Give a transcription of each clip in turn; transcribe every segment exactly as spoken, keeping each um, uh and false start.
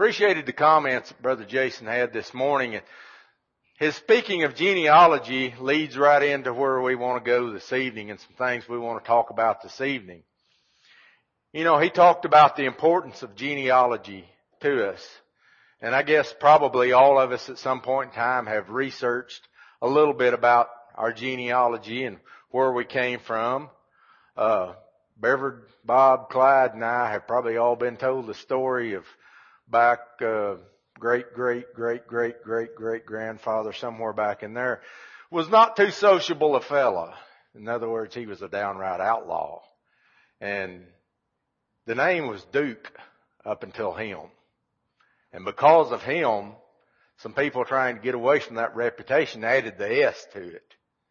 Appreciated the comments that Brother Jason had this morning. His speaking of genealogy leads right into where we want to go this evening and some things we want to talk about this evening. You know, he talked about the importance of genealogy to us. And I guess probably all of us at some point in time have researched a little bit about our genealogy and where we came from. Uh, Beverly, Bob, Clyde, and I have probably all been told the story of back, uh, great, great, great, great, great, great grandfather somewhere back in there was not too sociable a fella. In other words, he was a downright outlaw. And the name was Duke up until him. And because of him, some people trying to get away from that reputation added the S to it.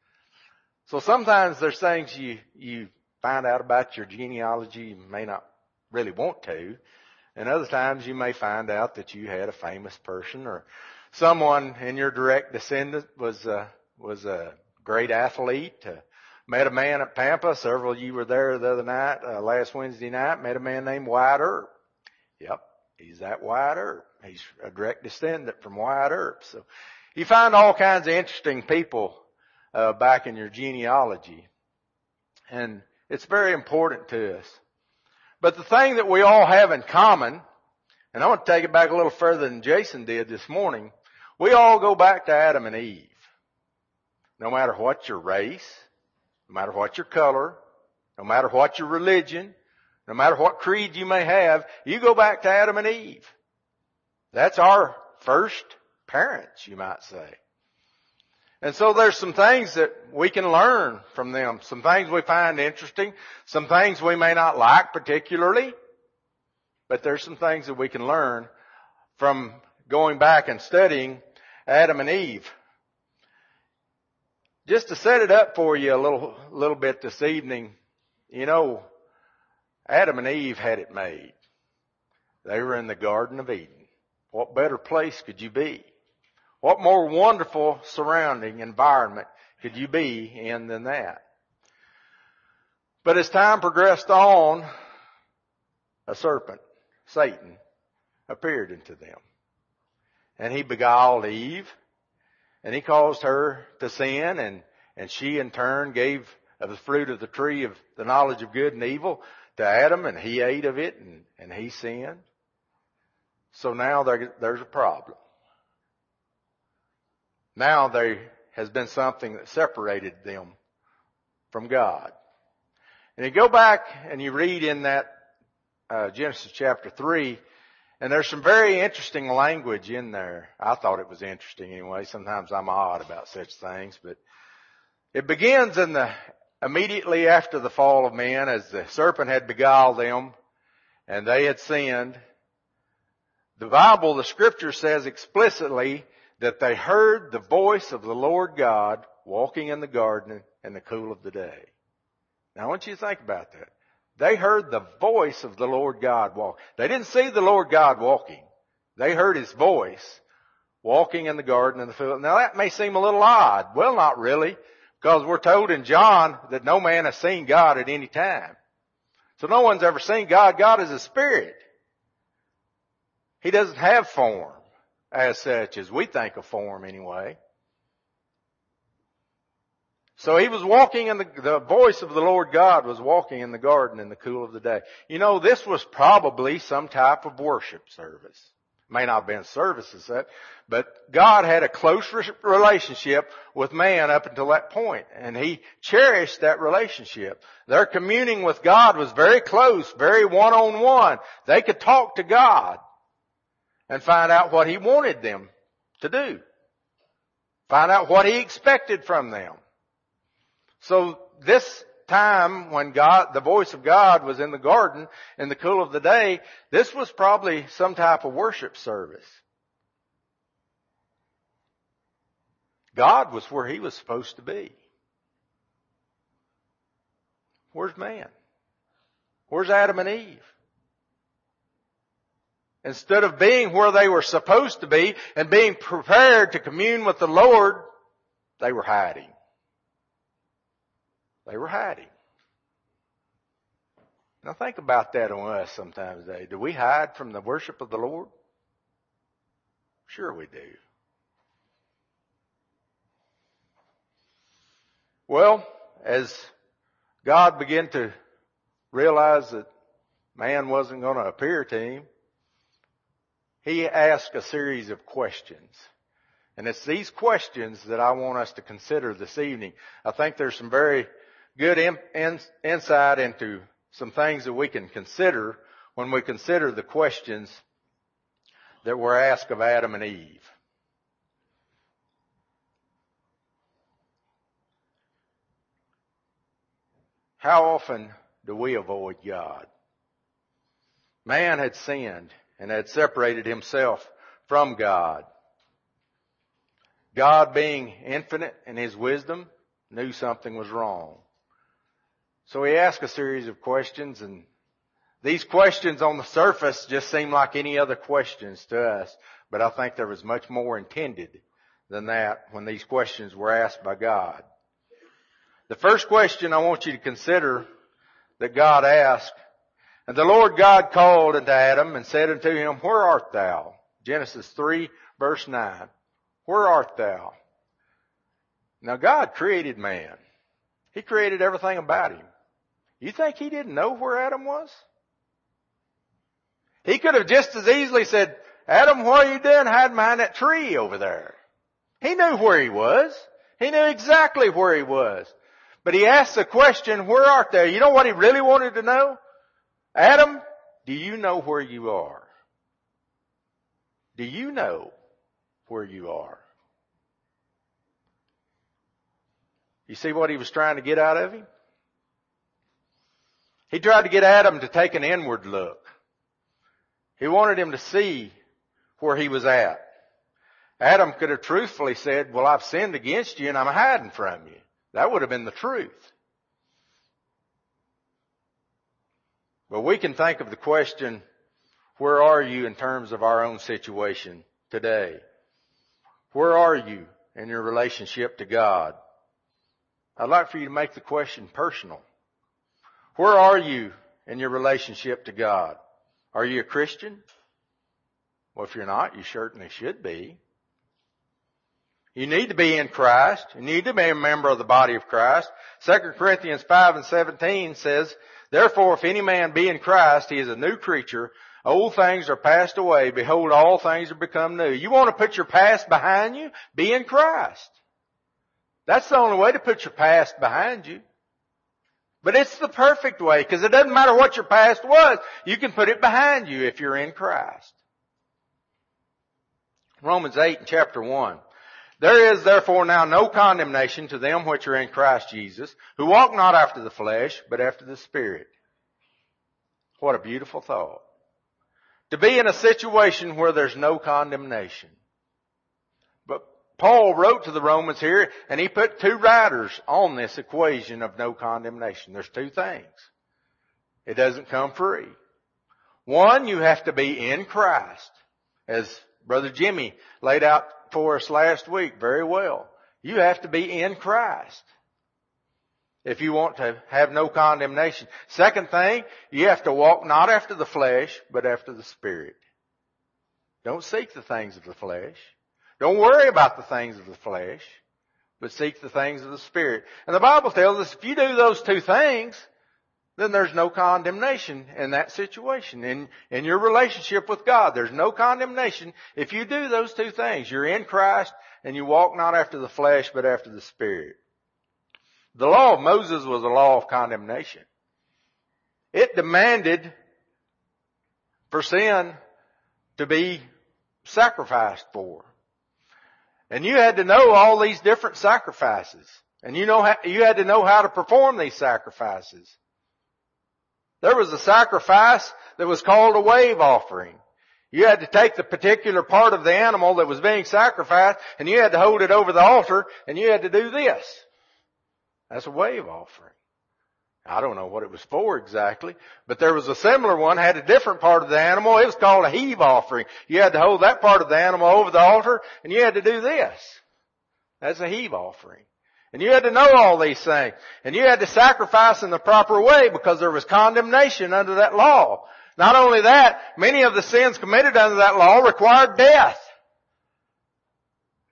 So sometimes there's things you, you find out about your genealogy you may not really want to. And other times you may find out that you had a famous person or someone in your direct descendant was a, was a great athlete. Uh, met a man at Pampa. Several of you were there the other night, uh, last Wednesday night. Met a man named Wyatt Earp. Yep, he's that Wyatt Earp. He's a direct descendant from Wyatt Earp. So you find all kinds of interesting people uh, back in your genealogy. And it's very important to us. But the thing that we all have in common, and I want to take it back a little further than Jason did this morning, we all go back to Adam and Eve. No matter what your race, no matter what your color, no matter what your religion, no matter what creed you may have, you go back to Adam and Eve. That's our first parents, you might say. And so there's some things that we can learn from them, some things we find interesting, some things we may not like particularly, but there's some things that we can learn from going back and studying Adam and Eve. Just to set it up for you a little, little bit this evening, you know, Adam and Eve had it made. They were in the Garden of Eden. What better place could you be? What more wonderful surrounding environment could you be in than that? But as time progressed on, a serpent, Satan, appeared into them. And he beguiled Eve, and he caused her to sin, and, and she in turn gave of the fruit of the tree of the knowledge of good and evil to Adam, and he ate of it, and, and he sinned. So now there, there's a problem. Now there has been something that separated them from God. And you go back and you read in that uh, Genesis chapter three, and there's some very interesting language in there. I thought it was interesting anyway. Sometimes I'm odd about such things, but it begins in the immediately after the fall of man, as the serpent had beguiled them and they had sinned. The Bible, the Scripture says explicitly that they heard the voice of the Lord God walking in the garden in the cool of the day. Now I want you to think about that. They heard the voice of the Lord God walk. They didn't see the Lord God walking. They heard His voice walking in the garden in the field. Now that may seem a little odd. Well, not really, because we're told in John that no man has seen God at any time. So no one's ever seen God. God is a spirit. He doesn't have form as such as we think of form anyway. So he was walking in the, the voice of the Lord God was walking in the garden in the cool of the day. You know, this was probably some type of worship service. May not have been service as that, but God had a close relationship with man up until that point, and He cherished that relationship. Their communing with God was very close, very one-on-one. They could talk to God and find out what He wanted them to do. Find out what He expected from them. So this time when God, the voice of God was in the garden in the cool of the day, this was probably some type of worship service. God was where He was supposed to be. Where's man? Where's Adam and Eve? Instead of being where they were supposed to be and being prepared to commune with the Lord, they were hiding. They were hiding. Now think about that on us sometimes today. Do we hide from the worship of the Lord? Sure we do. Well, as God began to realize that man wasn't going to appear to him, he asked a series of questions. And it's these questions that I want us to consider this evening. I think there's some very good in, in, insight into some things that we can consider when we consider the questions that were asked of Adam and Eve. How often do we avoid God? Man had sinned and had separated himself from God. God, being infinite in his wisdom, knew something was wrong. So he asked a series of questions, and these questions on the surface just seem like any other questions to us, but I think there was much more intended than that when these questions were asked by God. The first question I want you to consider that God asked, and the Lord God called unto Adam and said unto him, Where art thou? Genesis three, verse nine. Where art thou? Now God created man. He created everything about him. You think he didn't know where Adam was? He could have just as easily said, Adam, what are you doing hiding behind that tree over there? He knew where he was. He knew exactly where he was. But he asked the question, where art thou? You know what he really wanted to know? Adam, do you know where you are? Do you know where you are? You see what he was trying to get out of him? He tried to get Adam to take an inward look. He wanted him to see where he was at. Adam could have truthfully said, well, I've sinned against you and I'm hiding from you. That would have been the truth. But we can think of the question, where are you in terms of our own situation today? Where are you in your relationship to God? I'd like for you to make the question personal. Where are you in your relationship to God? Are you a Christian? Well, if you're not, you certainly should be. You need to be in Christ. You need to be a member of the body of Christ. Second Corinthians five and seventeen says, Therefore, if any man be in Christ, he is a new creature. Old things are passed away. Behold, all things are become new. You want to put your past behind you? Be in Christ. That's the only way to put your past behind you. But it's the perfect way, because it doesn't matter what your past was. You can put it behind you if you're in Christ. Romans eight and chapter one. There is therefore now no condemnation to them which are in Christ Jesus, who walk not after the flesh, but after the Spirit. What a beautiful thought. To be in a situation where there's no condemnation. But Paul wrote to the Romans here, and he put two riders on this equation of no condemnation. There's two things. It doesn't come free. One, you have to be in Christ, as Brother Jimmy laid out for us last week very well. You have to be in Christ if you want to have no condemnation. Second thing, you have to walk not after the flesh, but after the Spirit. Don't seek the things of the flesh. Don't worry about the things of the flesh, but seek the things of the Spirit. And the Bible tells us if you do those two things, then there's no condemnation in that situation. In, in your relationship with God, there's no condemnation if you do those two things. You're in Christ and you walk not after the flesh, but after the Spirit. The law of Moses was a law of condemnation. It demanded for sin to be sacrificed for. And you had to know all these different sacrifices. And you know how, you had to know how to perform these sacrifices. There was a sacrifice that was called a wave offering. You had to take the particular part of the animal that was being sacrificed and you had to hold it over the altar and you had to do this. That's a wave offering. I don't know what it was for exactly, but there was a similar one, had a different part of the animal. It was called a heave offering. You had to hold that part of the animal over the altar and you had to do this. That's a heave offering. And you had to know all these things. And you had to sacrifice in the proper way because there was condemnation under that law. Not only that, many of the sins committed under that law required death.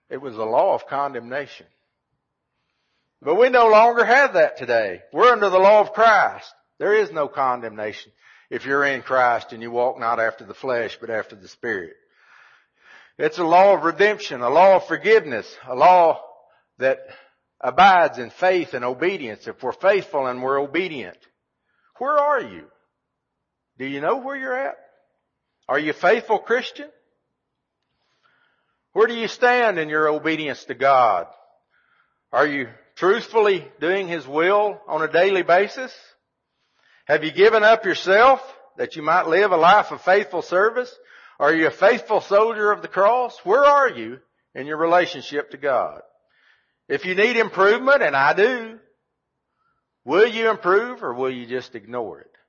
It was the law of condemnation. But we no longer have that today. We're under the law of Christ. There is no condemnation if you're in Christ and you walk not after the flesh, but after the Spirit. It's a law of redemption, a law of forgiveness, a law that abides in faith and obedience. If we're faithful and we're obedient. Where are you? Do you know where you're at? Are you a faithful Christian? Where do you stand in your obedience to God? Are you truthfully doing His will on a daily basis? Have you given up yourself that you might live a life of faithful service? Are you a faithful soldier of the cross? Where are you in your relationship to God? If you need improvement, and I do, will you improve or will you just ignore it?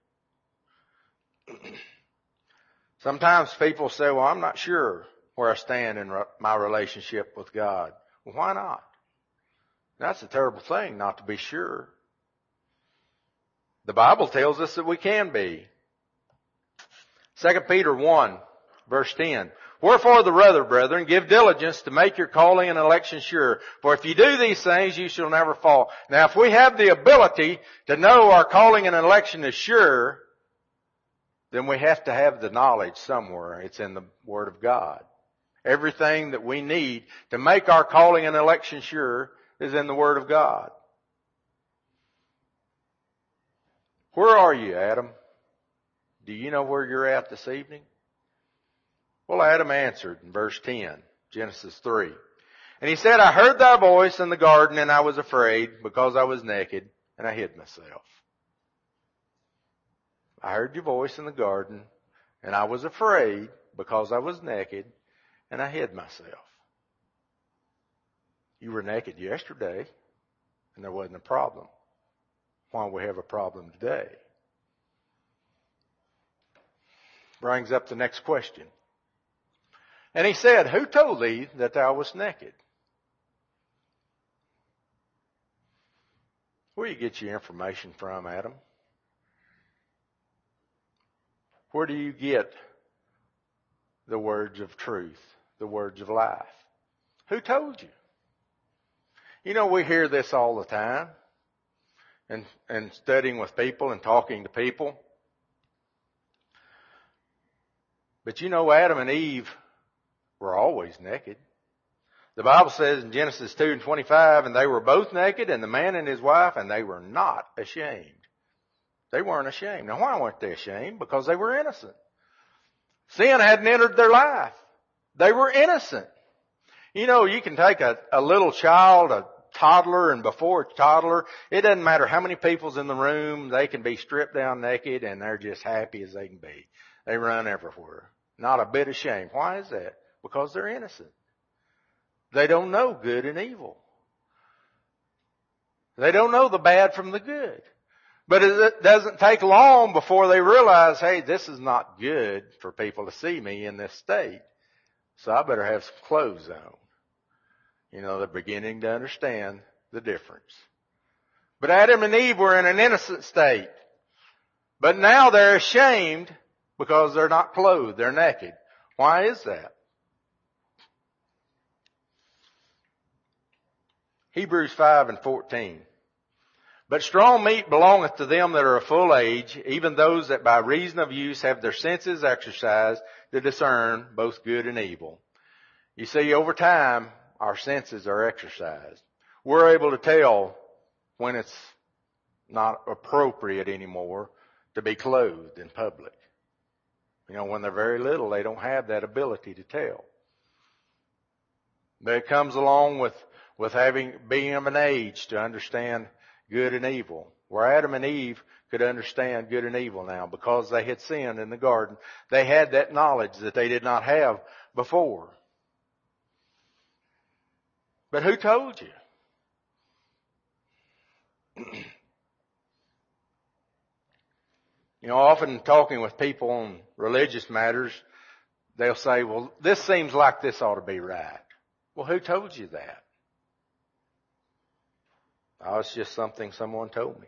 Sometimes people say, well, I'm not sure where I stand in my relationship with God. Well, why not? That's a terrible thing not to be sure. The Bible tells us that we can be. Second Peter one, verse ten. Wherefore the rather, brethren, give diligence to make your calling and election sure. For if you do these things, you shall never fall. Now, if we have the ability to know our calling and election is sure, then we have to have the knowledge somewhere. It's in the Word of God. Everything that we need to make our calling and election sure is in the Word of God. Where are you, Adam? Do you know where you're at this evening? Well, Adam answered in verse ten, Genesis three. And he said, I heard thy voice in the garden, and I was afraid because I was naked, and I hid myself. I heard your voice in the garden, and I was afraid because I was naked, and I hid myself. You were naked yesterday, and there wasn't a problem. Why we have a problem today? Brings up the next question. And he said, who told thee that thou wast naked? Where do you get your information from, Adam? Where do you get the words of truth, the words of life? Who told you? You know, we hear this all the time. And, and studying with people and talking to people. But you know, Adam and Eve were always naked. The Bible says in Genesis two and twenty-five, and they were both naked, and the man and his wife, and they were not ashamed. They weren't ashamed. Now, why weren't they ashamed? Because they were innocent. Sin hadn't entered their life. They were innocent. You know, you can take a, a little child, a toddler, and before a toddler, it doesn't matter how many people's in the room, they can be stripped down naked and they're just happy as they can be. They run everywhere. Not a bit ashamed. Why is that? Because they're innocent. They don't know good and evil. They don't know the bad from the good. But it doesn't take long before they realize, hey, this is not good for people to see me in this state. So I better have some clothes on. You know, they're beginning to understand the difference. But Adam and Eve were in an innocent state. But now they're ashamed because they're not clothed. They're naked. Why is that? Hebrews five and fourteen. But strong meat belongeth to them that are of full age, even those that by reason of use have their senses exercised to discern both good and evil. You see, over time, our senses are exercised. We're able to tell when it's not appropriate anymore to be clothed in public. You know, when they're very little, they don't have that ability to tell. But it comes along with, with having, being of an age to understand good and evil. Where Adam and Eve could understand good and evil now because they had sinned in the garden. They had that knowledge that they did not have before. But who told you? You know, often talking with people on religious matters, they'll say, well, this seems like this ought to be right. Well, who told you that? Oh, it's just something someone told me.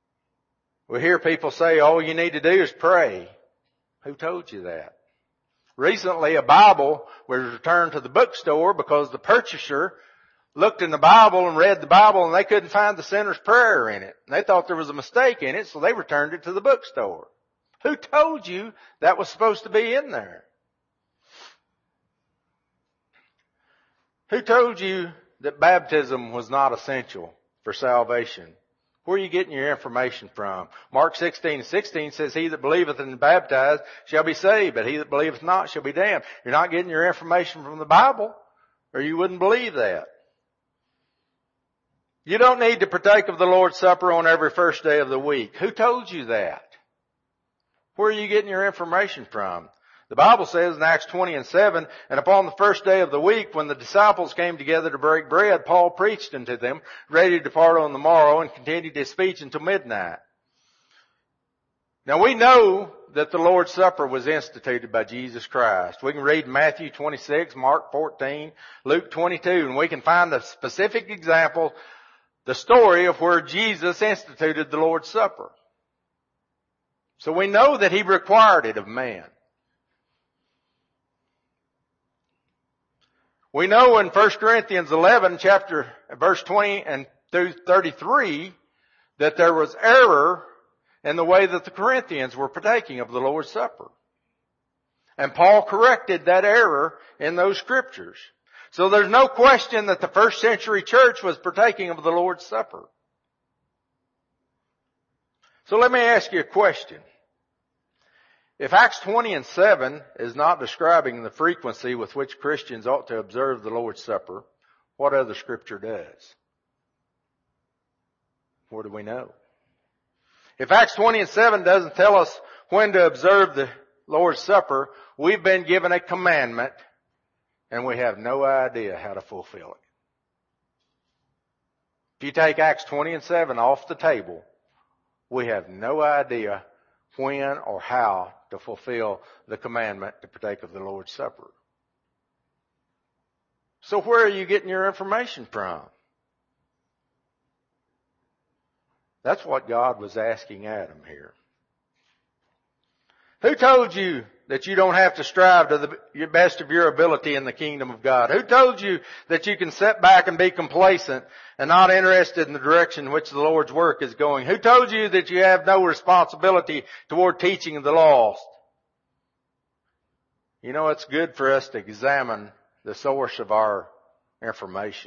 We hear people say, all you need to do is pray. Who told you that? Recently, a Bible was returned to the bookstore because the purchaser looked in the Bible and read the Bible and they couldn't find the sinner's prayer in it. And they thought there was a mistake in it, so they returned it to the bookstore. Who told you that was supposed to be in there? Who told you that baptism was not essential for salvation? Where are you getting your information from? Mark sixteen and sixteen says, he that believeth and is baptized shall be saved, but he that believeth not shall be damned. You're not getting your information from the Bible, or you wouldn't believe that. You don't need to partake of the Lord's Supper on every first day of the week. Who told you that? Where are you getting your information from? The Bible says in Acts twenty and seven, and upon the first day of the week, when the disciples came together to break bread, Paul preached unto them, ready to depart on the morrow, and continued his speech until midnight. Now we know that the Lord's Supper was instituted by Jesus Christ. We can read Matthew twenty-six, Mark fourteen, Luke twenty-two, and we can find the specific example, the story of where Jesus instituted the Lord's Supper. So we know that he required it of man. We know in First Corinthians eleven, chapter, verse twenty and through thirty-three, that there was error in the way that the Corinthians were partaking of the Lord's Supper. And Paul corrected that error in those scriptures. So there's no question that the first century church was partaking of the Lord's Supper. So let me ask you a question. If Acts twenty and seven is not describing the frequency with which Christians ought to observe the Lord's Supper, what other scripture does? Where do we know? If Acts twenty and seven doesn't tell us when to observe the Lord's Supper, we've been given a commandment and we have no idea how to fulfill it. If you take Acts twenty and seven off the table, we have no idea when or how to fulfill the commandment to partake of the Lord's Supper. So where are you getting your information from? That's what God was asking Adam here. Who told you that you don't have to strive to the best of your ability in the kingdom of God? Who told you that you can sit back and be complacent and not interested in the direction in which the Lord's work is going? Who told you that you have no responsibility toward teaching the lost? You know, it's good for us to examine the source of our information.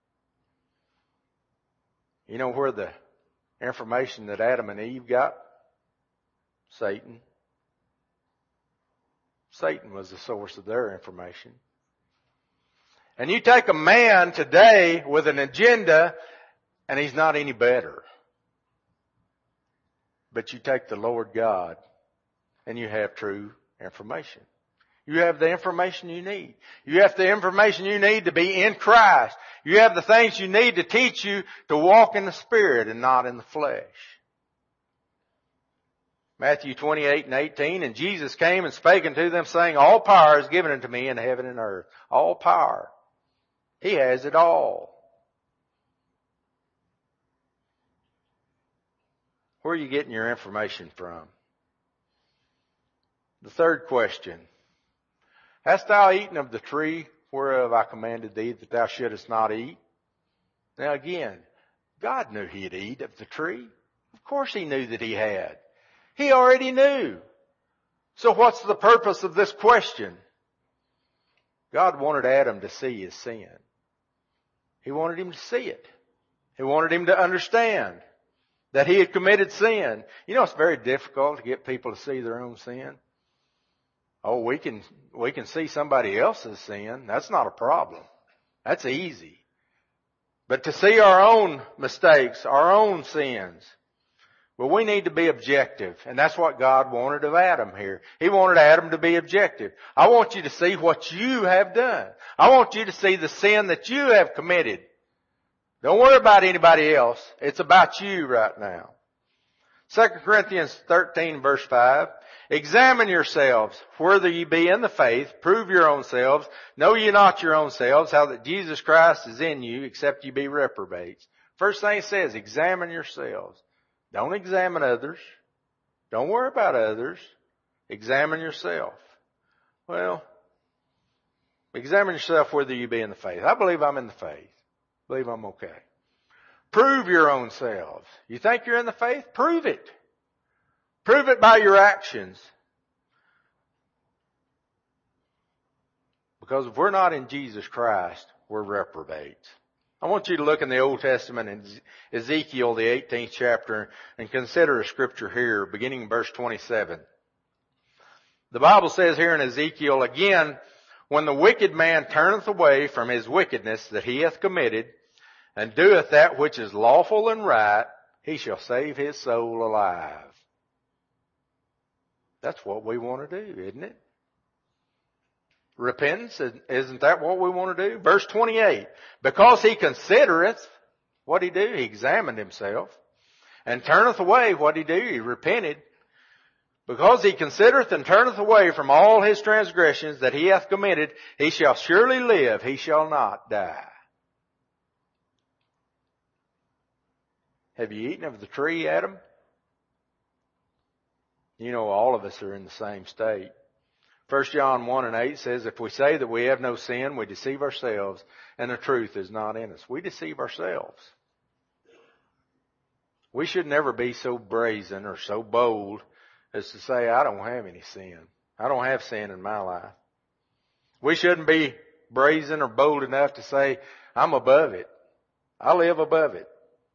You know where the information that Adam and Eve got? Satan. Satan was the source of their information. And you take a man today with an agenda and he's not any better. But you take the Lord God and you have true information. You have the information you need. You have the information you need to be in Christ. You have the things you need to teach you to walk in the Spirit and not in the flesh. Matthew twenty-eight and eighteen, and Jesus came and spake unto them, saying, all power is given unto me in heaven and earth. All power. He has it all. Where are you getting your information from? The third question. Hast thou eaten of the tree whereof I commanded thee that thou shouldest not eat? Now again, God knew he'd eat of the tree. Of course he knew that he had. He already knew. So what's the purpose of this question? God wanted Adam to see his sin. He wanted him to see it. He wanted him to understand that he had committed sin. You know, it's very difficult to get people to see their own sin. Oh, we can, we can see somebody else's sin. That's not a problem. That's easy. But to see our own mistakes, our own sins, well, we need to be objective. And that's what God wanted of Adam here. He wanted Adam to be objective. I want you to see what you have done. I want you to see the sin that you have committed. Don't worry about anybody else. It's about you right now. Second Corinthians thirteen verse five. Examine yourselves, whether ye be in the faith, prove your own selves, know ye not your own selves, how that Jesus Christ is in you, except ye be reprobates. First thing it says, examine yourselves. Don't examine others. Don't worry about others. Examine yourself. Well, examine yourself whether you be in the faith. I believe I'm in the faith. I believe I'm okay. Prove your own selves. You think you're in the faith? Prove it. Prove it by your actions. Because if we're not in Jesus Christ, we're reprobates. I want you to look in the Old Testament in Ezekiel, the eighteenth chapter, and consider a scripture here, beginning in verse twenty-seven. The Bible says here in Ezekiel, again, when the wicked man turneth away from his wickedness that he hath committed, and doeth that which is lawful and right, he shall save his soul alive. That's what we want to do, isn't it? Repentance, isn't that what we want to do? Verse twenty-eight, because he considereth, what he do? He examined himself, and turneth away, what he do? He repented. Because he considereth and turneth away from all his transgressions that he hath committed, he shall surely live, he shall not die. Have you eaten of the tree, Adam? You know, all of us are in the same state. First John one and eight says, if we say that we have no sin, we deceive ourselves, and the truth is not in us. We deceive ourselves. We should never be so brazen or so bold as to say, I don't have any sin. I don't have sin in my life. We shouldn't be brazen or bold enough to say, I'm above it. I live above it.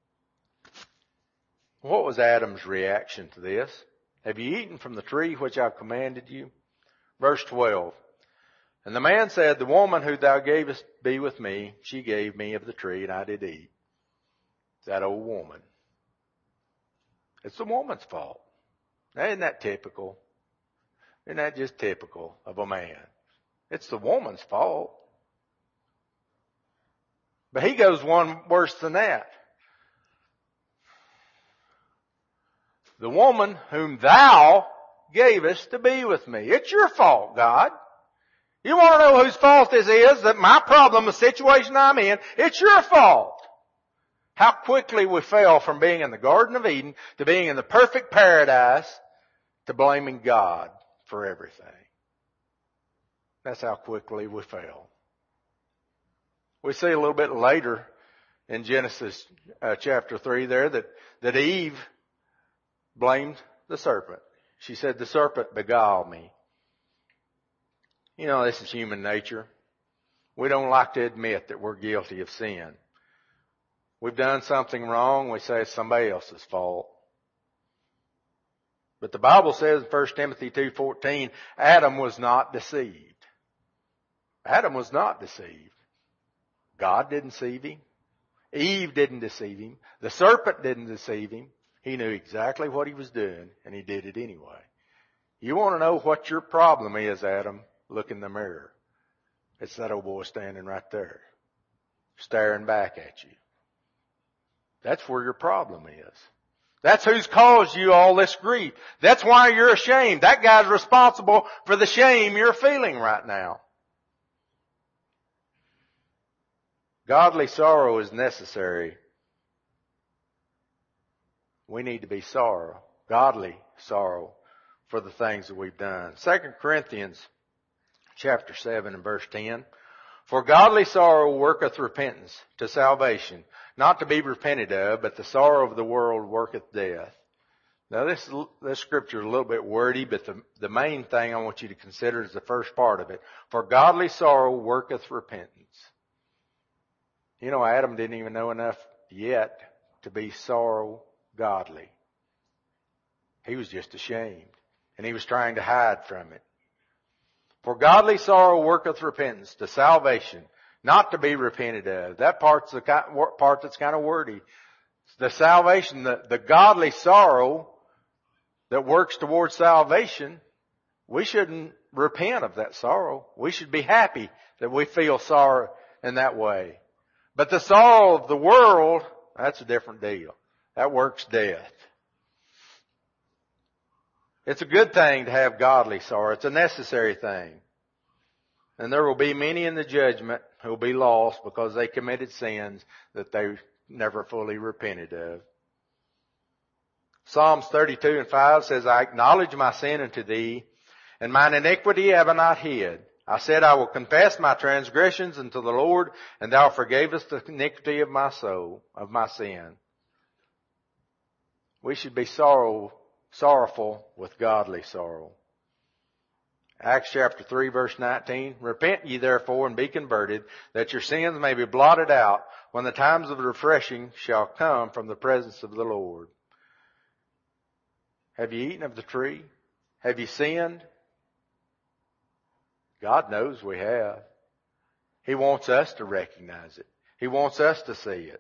What was Adam's reaction to this? Have you eaten from the tree which I commanded you? Verse twelve. And the man said, the woman who thou gavest be with me, she gave me of the tree, and I did eat. That old woman. It's the woman's fault. Now, isn't that typical? Isn't that just typical of a man? It's the woman's fault. But he goes one worse than that. The woman whom thou gavest to be with me. It's your fault, God. You want to know whose fault this is? That my problem, the situation I'm in, it's your fault. How quickly we fell from being in the Garden of Eden to being in the perfect paradise to blaming God for everything. That's how quickly we fell. We see a little bit later in Genesis uh, chapter three there that, that Eve blamed the serpent. She said, the serpent beguiled me. You know, this is human nature. We don't like to admit that we're guilty of sin. We've done something wrong, we say it's somebody else's fault. But the Bible says in First Timothy two fourteen, Adam was not deceived. Adam was not deceived. God didn't deceive him. Eve didn't deceive him. The serpent didn't deceive him. He knew exactly what he was doing, and he did it anyway. You want to know what your problem is, Adam? Look in the mirror. It's that old boy standing right there, staring back at you. That's where your problem is. That's who's caused you all this grief. That's why you're ashamed. That guy's responsible for the shame you're feeling right now. Godly sorrow is necessary. We need to be sorrow, godly sorrow for the things that we've done. Second Corinthians chapter seven and verse ten. For godly sorrow worketh repentance to salvation, not to be repented of, but the sorrow of the world worketh death. Now this, this scripture is a little bit wordy, but the, the main thing I want you to consider is the first part of it. For godly sorrow worketh repentance. You know, Adam didn't even know enough yet to be sorrow godly. He was just ashamed, and he was trying to hide from it. For godly sorrow worketh repentance to salvation, not to be repented of. That part's the part that's kind of wordy. The salvation, the, the godly sorrow that works towards salvation, we shouldn't repent of that sorrow. We should be happy that we feel sorrow in that way. But the sorrow of the world, that's a different deal. That works death. It's a good thing to have godly sorrow. It's a necessary thing. And there will be many in the judgment who will be lost because they committed sins that they never fully repented of. Psalms thirty-two and five says, I acknowledge my sin unto thee, and mine iniquity have I not hid. I said, I will confess my transgressions unto the Lord, and thou forgavest the iniquity of my soul, of my sin. We should be sorrow, sorrowful with godly sorrow. Acts chapter three verse nineteen, repent ye therefore and be converted, that your sins may be blotted out, when the times of refreshing shall come from the presence of the Lord. Have you eaten of the tree? Have you sinned? God knows we have. He wants us to recognize it. He wants us to see it.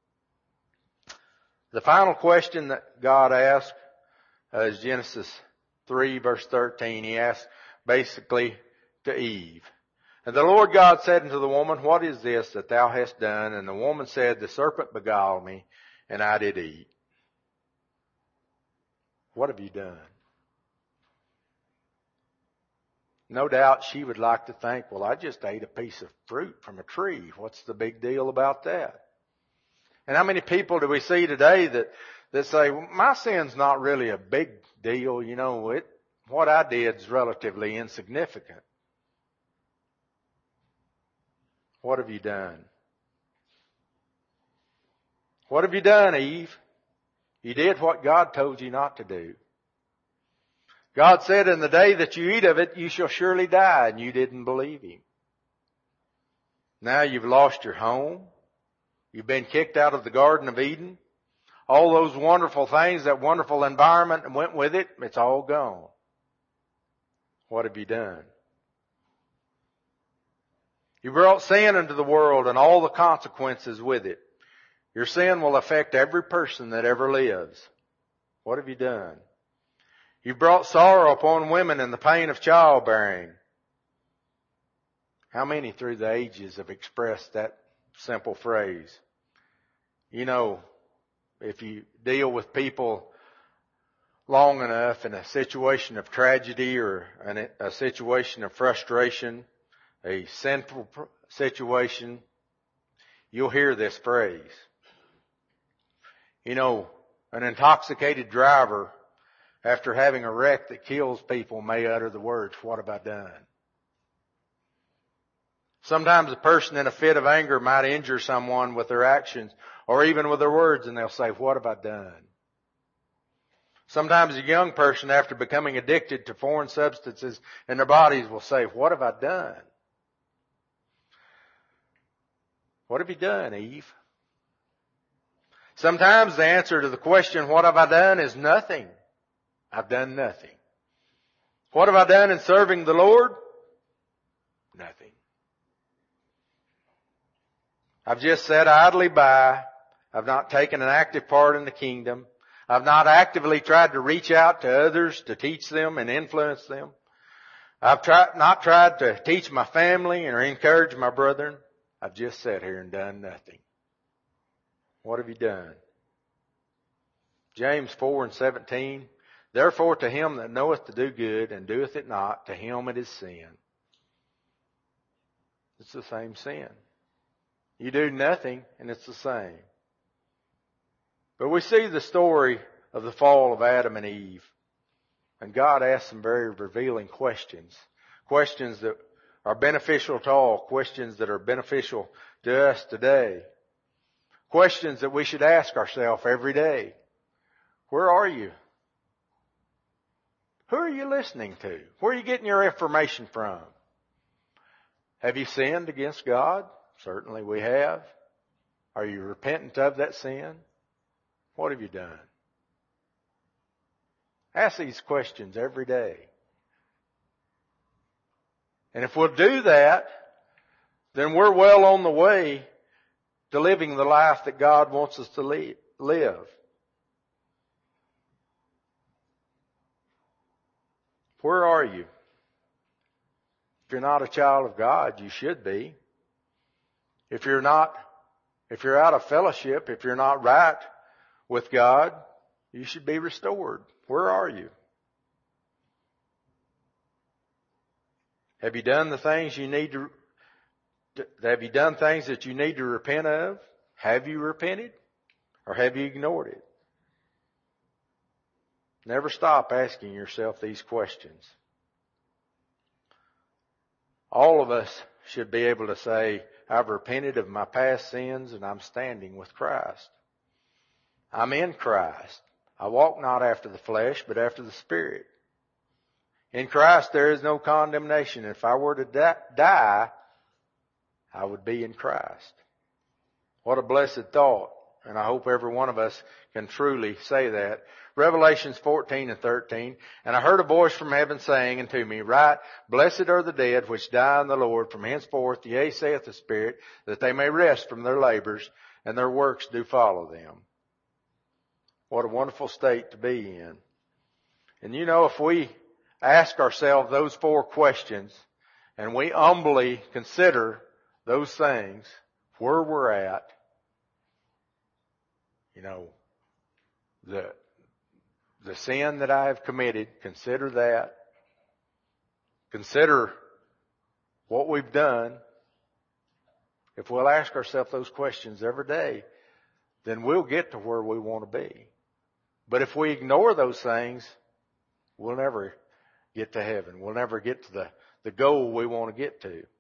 The final question that God asked uh, is Genesis three verse thirteen. He asked basically to Eve. And the Lord God said unto the woman, what is this that thou hast done? And the woman said, the serpent beguiled me, and I did eat. What have you done? No doubt she would like to think, well, I just ate a piece of fruit from a tree. What's the big deal about that? And how many people do we see today that, that say, well, my sin's not really a big deal. You know, it, what I did is relatively insignificant. What have you done? What have you done, Eve? You did what God told you not to do. God said, in the day that you eat of it, you shall surely die, and you didn't believe Him. Now you've lost your home. You've been kicked out of the Garden of Eden. All those wonderful things, that wonderful environment went with it, it's all gone. What have you done? You brought sin into the world and all the consequences with it. Your sin will affect every person that ever lives. What have you done? You brought sorrow upon women and the pain of childbearing. How many through the ages have expressed that simple phrase? You know, if you deal with people long enough in a situation of tragedy or a situation of frustration, a sinful situation, you'll hear this phrase. You know, an intoxicated driver, after having a wreck that kills people, may utter the words, what have I done? Sometimes a person in a fit of anger might injure someone with their actions or even with their words, and they'll say, what have I done? Sometimes a young person, after becoming addicted to foreign substances in their bodies, will say, what have I done? What have you done, Eve? Sometimes the answer to the question, what have I done, is nothing. I've done nothing. What have I done in serving the Lord? Nothing. I've just sat idly by. I've not taken an active part in the kingdom. I've not actively tried to reach out to others to teach them and influence them. I've tried, not tried to teach my family or encourage my brethren. I've just sat here and done nothing. What have you done? James four and seventeen. Therefore to him that knoweth to do good and doeth it not, to him it is sin. It's the same sin. You do nothing and it's the same. But we see the story of the fall of Adam and Eve. And God asked some very revealing questions. Questions that are beneficial to all. Questions that are beneficial to us today. Questions that we should ask ourselves every day. Where are you? Who are you listening to? Where are you getting your information from? Have you sinned against God? Certainly we have. Are you repentant of that sin? What have you done? Ask these questions every day. And if we'll do that, then we're well on the way to living the life that God wants us to live. Where are you? If you're not a child of God, you should be. If you're not, if you're out of fellowship, if you're not right with God, you should be restored. Where are you? Have you done the things you need to, have you done things that you need to repent of? Have you repented? Or have you ignored it? Never stop asking yourself these questions. all of us should be able to say, I've repented of my past sins and I'm standing with Christ. I'm in Christ. I walk not after the flesh, but after the Spirit. In Christ there is no condemnation. If I were to die, I would be in Christ. What a blessed thought. And I hope every one of us can truly say that. Revelations fourteen and thirteen. And I heard a voice from heaven saying unto me, Write, blessed are the dead which die in the Lord from henceforth, yea, saith the Spirit, that they may rest from their labors, and their works do follow them. What a wonderful state to be in. And you know, if we ask ourselves those four questions, and we humbly consider those things, where we're at, you know, the, the sin that I have committed, consider that. Consider what we've done. If we'll ask ourselves those questions every day, then we'll get to where we want to be. But if we ignore those things, we'll never get to heaven. We'll never get to the, the goal we want to get to.